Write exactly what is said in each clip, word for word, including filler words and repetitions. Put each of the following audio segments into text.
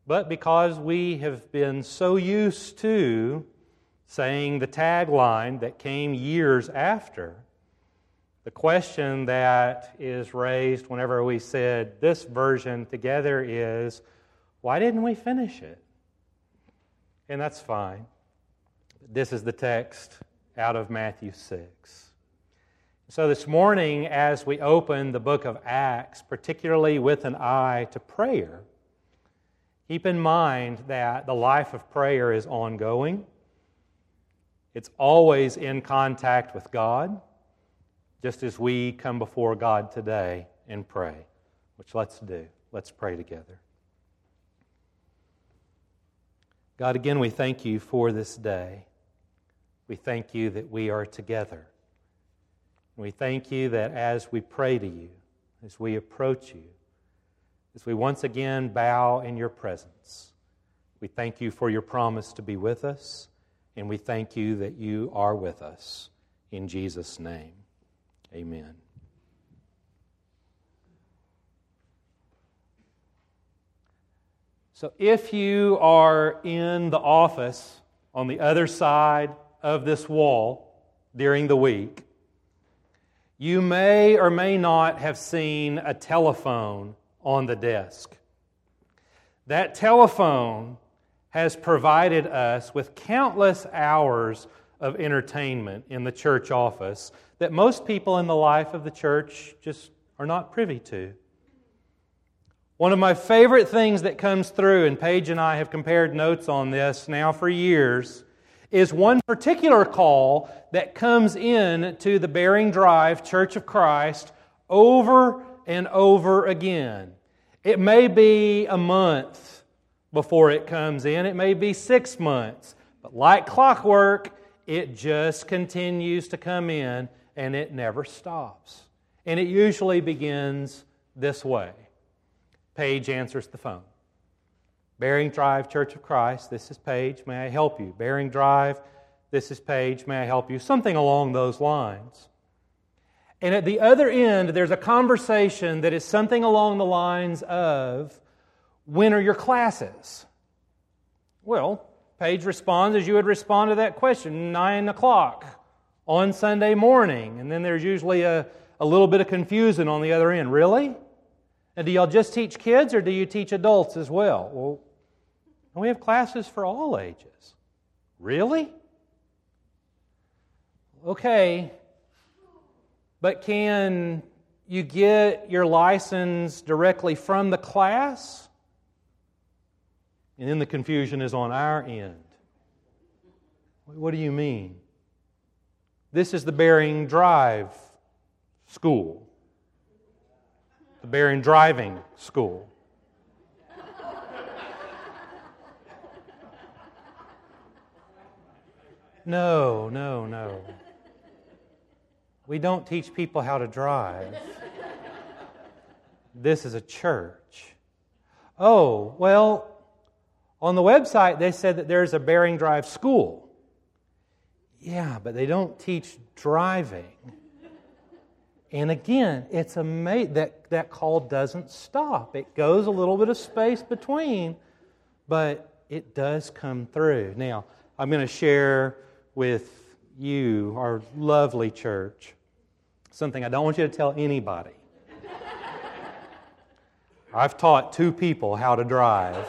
but because we have been so used to saying the tagline that came years after, the question that is raised whenever we said this version together is, why didn't we finish it? And that's fine. This is the text out of Matthew six. So this morning, as we open the book of Acts, particularly with an eye to prayer, keep in mind that the life of prayer is ongoing. It's always in contact with God, just as we come before God today and pray, which let's do. Let's pray together. God, again, we thank you for this day. We thank you that we are together. We thank you that as we pray to you, as we approach you, as we once again bow in your presence, we thank you for your promise to be with us, and we thank you that you are with us. In Jesus' name, amen. So if you are in the office on the other side of this wall during the week, you may or may not have seen a telephone on the desk. That telephone has provided us with countless hours of entertainment in the church office that most people in the life of the church just are not privy to. One of my favorite things that comes through, and Paige and I have compared notes on this now for years, is one particular call that comes in to the Bering Drive Church of Christ over and over again. It may be a month before it comes in. It may be six months. But like clockwork, it just continues to come in and it never stops. And it usually begins this way. Paige answers the phone. Bering Drive Church of Christ, this is Paige, may I help you? Bering Drive, this is Paige, may I help you? Something along those lines. And at the other end, there's a conversation that is something along the lines of, when are your classes? Well, Paige responds as you would respond to that question, nine o'clock on Sunday morning. And then there's usually a, a little bit of confusion on the other end. Really? And do y'all just teach kids or do you teach adults as well? Well, we have classes for all ages. Really? Okay. But can you get your license directly from the class? And then the confusion is on our end. What do you mean? This is the Bering Drive School. The Bering Driving School. No, no, no. We don't teach people how to drive. This is a church. Oh, well, on the website they said that there's a Bering Drive School. Yeah, but they don't teach driving. And again, it's amazing that that call doesn't stop. It goes a little bit of space between, but it does come through. Now, I'm going to share with you, our lovely church, something I don't want you to tell anybody. I've taught two people how to drive.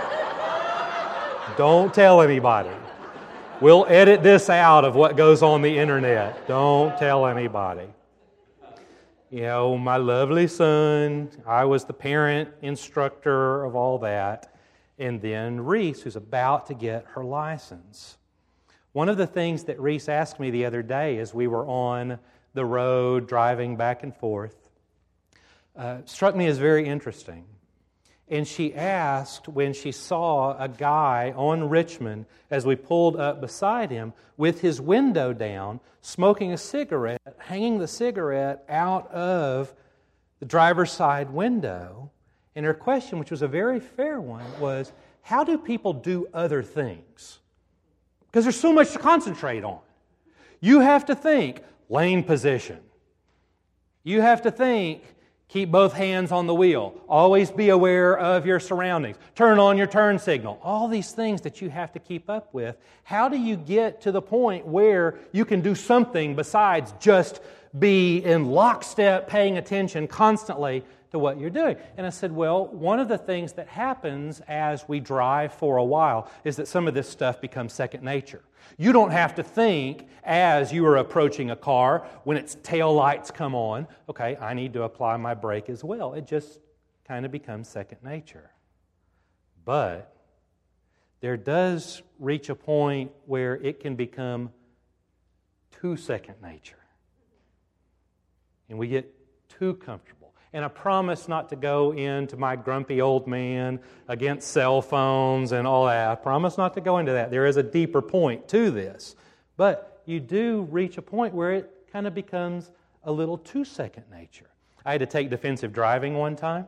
Don't tell anybody. We'll edit this out of what goes on the internet. Don't tell anybody. You know, my lovely son, I was the parent instructor of all that, and then Reese, who's about to get her license. One of the things that Reese asked me the other day as we were on the road driving back and forth uh, struck me as very interesting. And she asked when she saw a guy on Richmond as we pulled up beside him with his window down, smoking a cigarette, hanging the cigarette out of the driver's side window. And her question, which was a very fair one, was, how do people do other things? Because there's so much to concentrate on. You have to think lane position. You have to think Keep both hands on the wheel. Always be aware of your surroundings. Turn on your turn signal. All these things that you have to keep up with. How do you get to the point where you can do something besides just be in lockstep, paying attention constantly to what you're doing? And I said, well, one of the things that happens as we drive for a while is that some of this stuff becomes second nature. You don't have to think as you are approaching a car when its tail lights come on, okay, I need to apply my brake as well. It just kind of becomes second nature. But there does reach a point where it can become too second nature. And we get too comfortable. And I promise not to go into my grumpy old man against cell phones and all that. I promise not to go into that. There is a deeper point to this. But you do reach a point where it kind of becomes a little too second nature. I had to take defensive driving one time.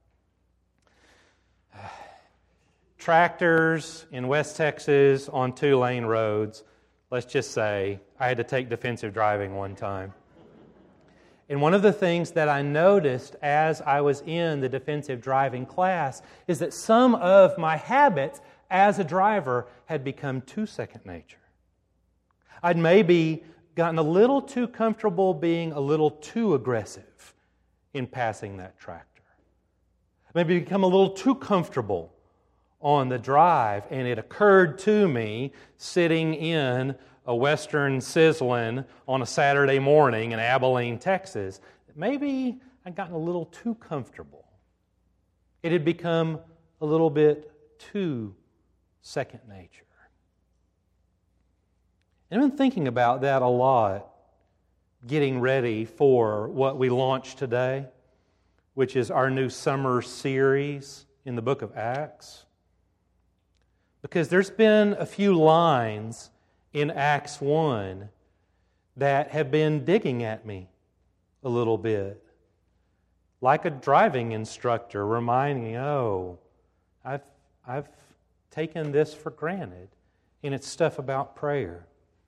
Tractors in West Texas on two-lane roads. Let's just say I had to take defensive driving one time. And one of the things that I noticed as I was in the defensive driving class is that some of my habits as a driver had become too second nature. I'd maybe gotten a little too comfortable being a little too aggressive in passing that tractor. Maybe become a little too comfortable on the drive, and it occurred to me sitting in a Western Sizzlin' on a Saturday morning in Abilene, Texas, that maybe I'd gotten a little too comfortable. It had become a little bit too second nature. And I've been thinking about that a lot, getting ready for what we launched today, which is our new summer series in the book of Acts. Because there's been a few lines in Acts one that have been digging at me a little bit. Like a driving instructor reminding me, oh, I've, I've taken this for granted. And it's stuff about prayer.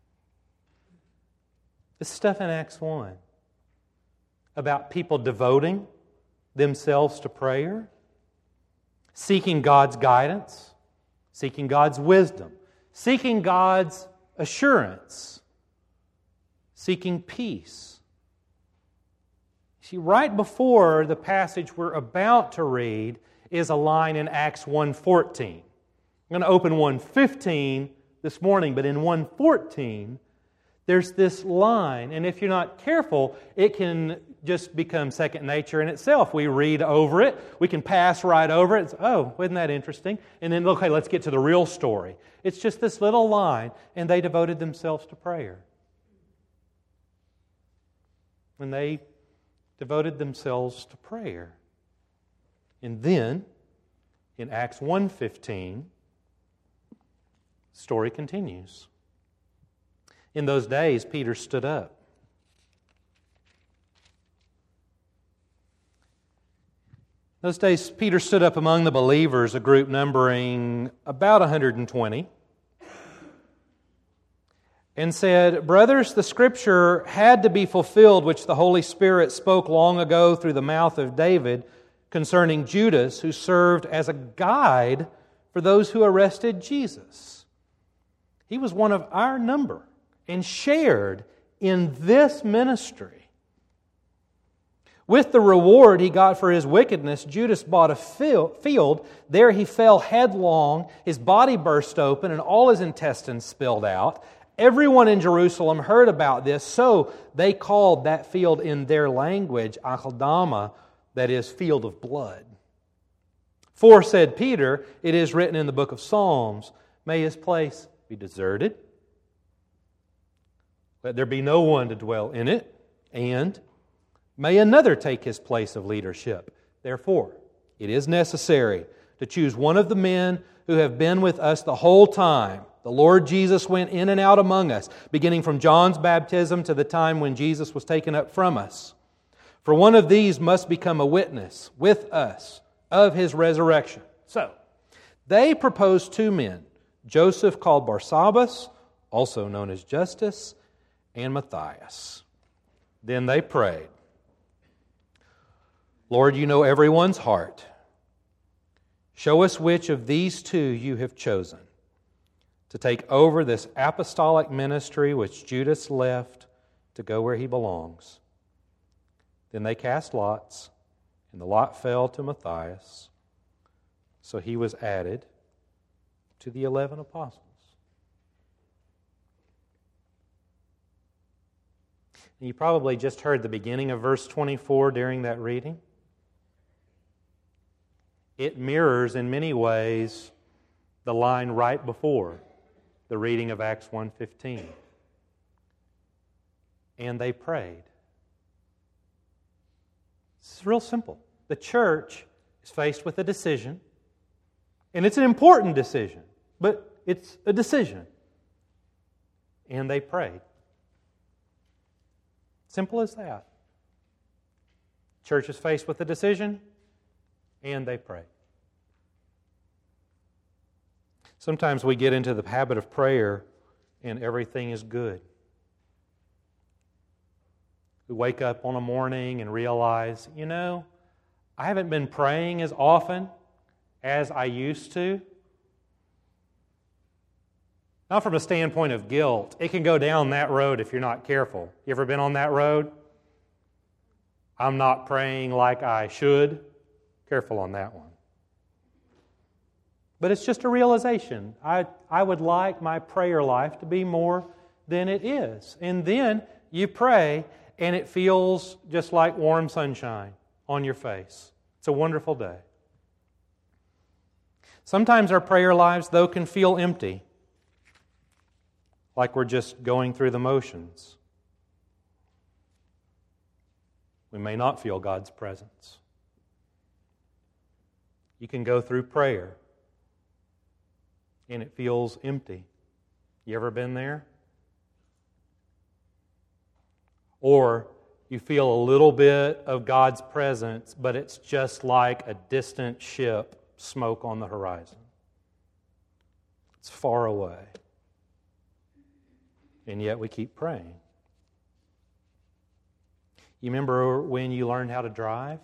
This stuff in Acts one about people devoting themselves to prayer, seeking God's guidance, seeking God's wisdom, seeking God's assurance, seeking peace. See, right before the passage we're about to read is a line in Acts one fourteen. I'm going to open one fifteen this morning, but in one fourteen, there's this line, and if you're not careful, it can just become second nature in itself. We read over it, we can pass right over it. It's, oh, isn't that interesting? And then, okay, let's get to the real story. It's just this little line, and they devoted themselves to prayer. And they devoted themselves to prayer. And then, in Acts one fifteen, the story continues. In those days, Peter stood up. Those days, Peter stood up among the believers, a group numbering about one hundred twenty, and said, "Brothers, the Scripture had to be fulfilled, which the Holy Spirit spoke long ago through the mouth of David concerning Judas, who served as a guide for those who arrested Jesus. He was one of our number and shared in this ministry. With the reward he got for his wickedness, Judas bought a field. There he fell headlong. His body burst open and all his intestines spilled out. Everyone in Jerusalem heard about this, so they called that field in their language Akeldama, that is, field of blood. For, said Peter, it is written in the book of Psalms, may his place be deserted. Let there be no one to dwell in it, and may another take his place of leadership. Therefore, it is necessary to choose one of the men who have been with us the whole time. The Lord Jesus went in and out among us, beginning from John's baptism to the time when Jesus was taken up from us. For one of these must become a witness with us of His resurrection." So, they proposed two men, Joseph called Barsabbas, also known as Justus, and Matthias. Then they prayed, Lord, you know everyone's heart. Show us which of these two you have chosen to take over this apostolic ministry which Judas left to go where he belongs. Then they cast lots, and the lot fell to Matthias. So he was added to the eleven apostles. And you probably just heard the beginning of verse twenty-four during that reading. It mirrors in many ways the line right before the reading of Acts one fifteen. And they prayed. It's real simple. The church is faced with a decision, and it's an important decision, but it's a decision. And they prayed. Simple as that. Church is faced with a decision, and they pray. Sometimes we get into the habit of prayer and everything is good. We wake up on a morning and realize, you know, I haven't been praying as often as I used to. Not from a standpoint of guilt. It can go down that road if you're not careful. You ever been on that road? I'm not praying like I should. Careful on that one. But it's just a realization. I, I would like my prayer life to be more than it is. And then you pray, and it feels just like warm sunshine on your face. It's a wonderful day. Sometimes our prayer lives, though, can feel empty, like we're just going through the motions. We may not feel God's presence. You can go through prayer and it feels empty. You ever been there? Or you feel a little bit of God's presence, but it's just like a distant ship, smoke on the horizon. It's far away. And yet we keep praying. You remember when you learned how to drive?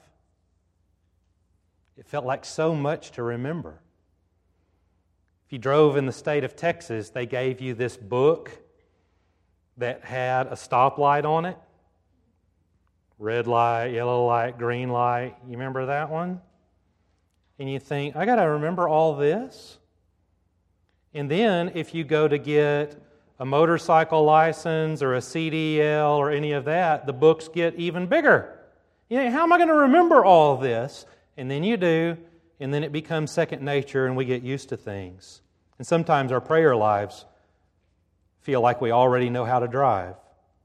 It felt like so much to remember. If you drove in the state of Texas, they gave you this book that had a stoplight on it. Red light, yellow light, green light. You remember that one? And you think, I got to remember all this? And then if you go to get a motorcycle license or a C D L or any of that, the books get even bigger. You know, how am I going to remember all this? And then you do, and then it becomes second nature and we get used to things. And sometimes our prayer lives feel like we already know how to drive.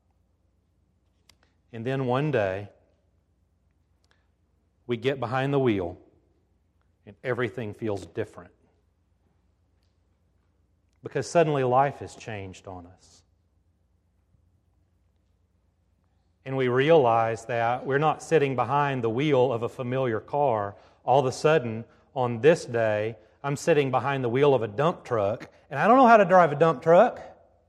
And then one day, we get behind the wheel and everything feels different. Because suddenly life has changed on us. And we realize that we're not sitting behind the wheel of a familiar car. All of a sudden, on this day, I'm sitting behind the wheel of a dump truck, and I don't know how to drive a dump truck.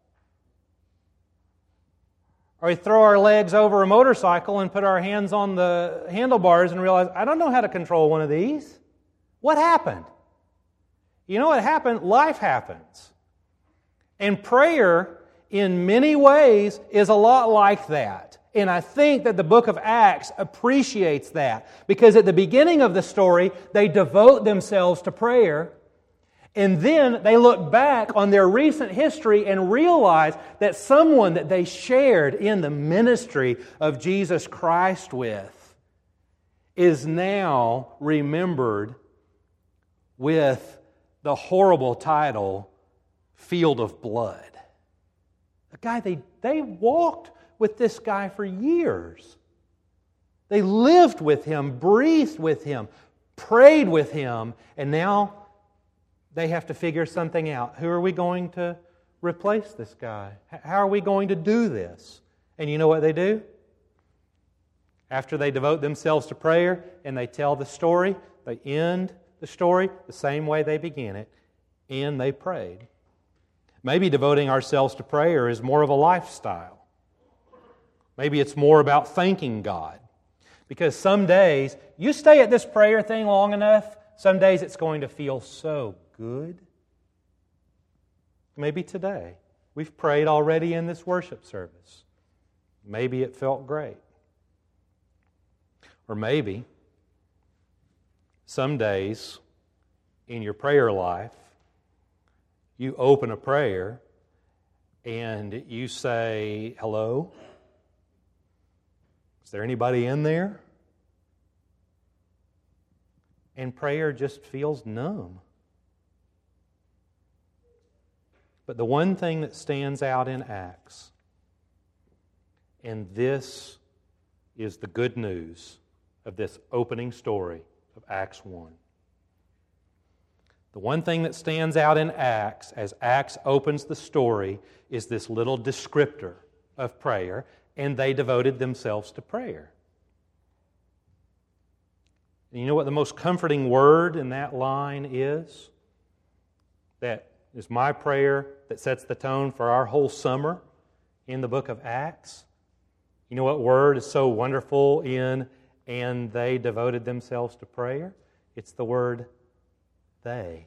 Or we throw our legs over a motorcycle and put our hands on the handlebars and realize, I don't know how to control one of these. What happened? You know what happened? Life happens. And prayer, in many ways, is a lot like that. And I think that the book of Acts appreciates that. Because at the beginning of the story, they devote themselves to prayer. And then they look back on their recent history and realize that someone that they shared in the ministry of Jesus Christ with is now remembered with the horrible title, Field of Blood. A guy, they, they walked with this guy for years. They lived with him, breathed with him, prayed with him, and now they have to figure something out. Who are we going to replace this guy? How are we going to do this? And you know what they do? After they devote themselves to prayer and they tell the story, they end the story the same way they began it, and they prayed. Maybe devoting ourselves to prayer is more of a lifestyle. Maybe it's more about thanking God. Because some days, you stay at this prayer thing long enough, some days it's going to feel so good. Maybe today. We've prayed already in this worship service. Maybe it felt great. Or maybe some days in your prayer life, you open a prayer and you say, hello? Is there anybody in there? And prayer just feels numb. But the one thing that stands out in Acts, and this is the good news of this opening story of Acts one. The one thing that stands out in Acts, as Acts opens the story, is this little descriptor of prayer, and they devoted themselves to prayer. And you know what the most comforting word in that line is? That is my prayer that sets the tone for our whole summer in the book of Acts. You know what word is so wonderful in and they devoted themselves to prayer? It's the word they.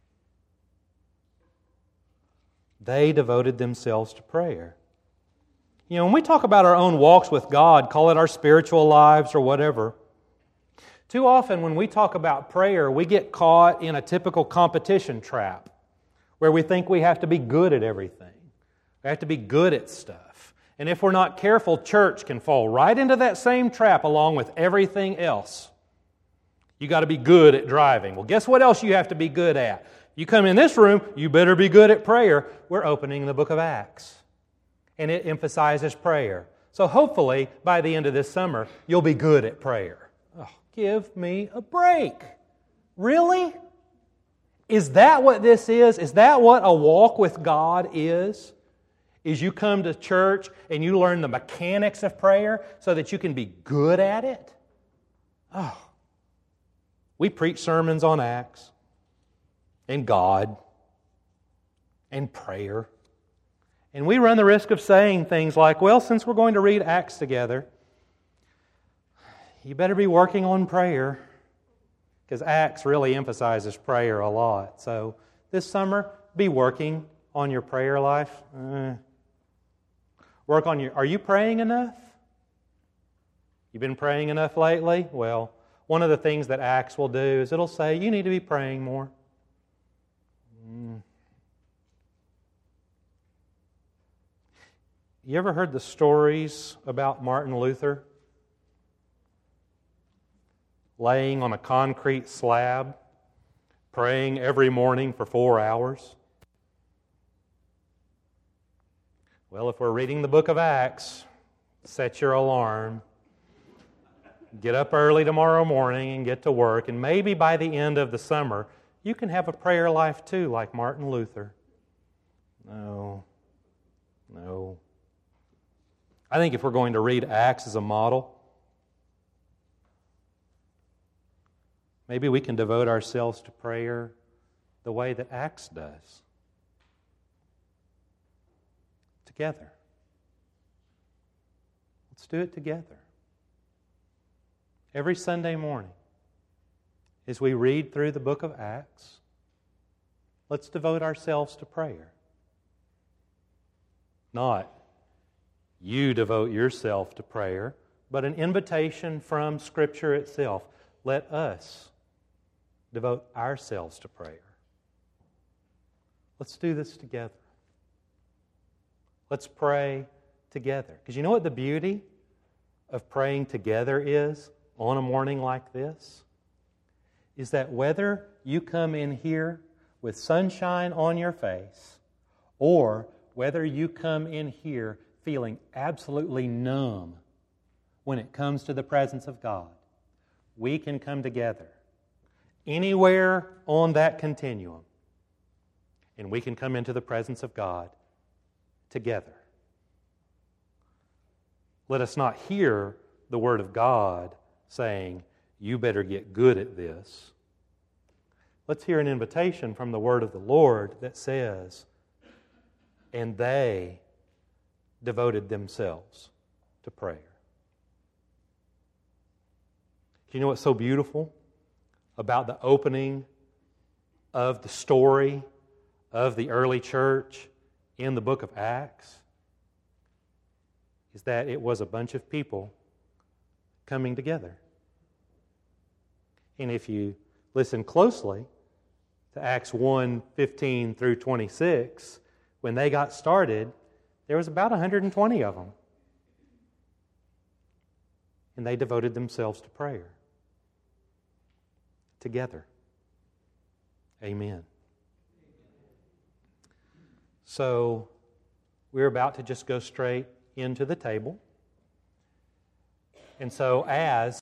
They devoted themselves to prayer. You know, when we talk about our own walks with God, call it our spiritual lives or whatever, too often when we talk about prayer, we get caught in a typical competition trap where we think we have to be good at everything. We have to be good at stuff. And if we're not careful, church can fall right into that same trap along with everything else. You got to be good at driving. Well, guess what else you have to be good at? You come in this room, you better be good at prayer. We're opening the book of Acts, and it emphasizes prayer. So hopefully, by the end of this summer, you'll be good at prayer. Oh, give me a break. Really? Is that what this is? Is that what a walk with God is? Is you come to church and you learn the mechanics of prayer so that you can be good at it? Oh. We preach sermons on Acts and God and prayer. And we run the risk of saying things like, well, since we're going to read Acts together, you better be working on prayer, because Acts really emphasizes prayer a lot. So this summer, be working on your prayer life. Uh, work on your... Are you praying enough? You been praying enough lately? Well, one of the things that Acts will do is it'll say, you need to be praying more. Mm. You ever heard the stories about Martin Luther laying on a concrete slab, praying every morning for four hours? Well, if we're reading the book of Acts, set your alarm. Get up early tomorrow morning and get to work, and maybe by the end of the summer, you can have a prayer life too, like Martin Luther. No. No. I think if we're going to read Acts as a model, maybe we can devote ourselves to prayer the way that Acts does. Together. Let's do it together. Every Sunday morning, as we read through the book of Acts, let's devote ourselves to prayer. Not you devote yourself to prayer, but an invitation from Scripture itself. Let us devote ourselves to prayer. Let's do this together. Let's pray together. Because you know what the beauty of praying together is on a morning like this? Is that whether you come in here with sunshine on your face or whether you come in here feeling absolutely numb when it comes to the presence of God, we can come together anywhere on that continuum, and we can come into the presence of God together. Let us not hear the Word of God saying, you better get good at this. Let's hear an invitation from the Word of the Lord that says, and they devoted themselves to prayer. Do you know what's so beautiful about the opening of the story of the early church in the book of Acts? Is that it was a bunch of people coming together. And if you listen closely to Acts one, fifteen through twenty-six, when they got started, there was about one hundred twenty of them. And they devoted themselves to prayer. Together. Amen. So, we're about to just go straight into the table. And so, as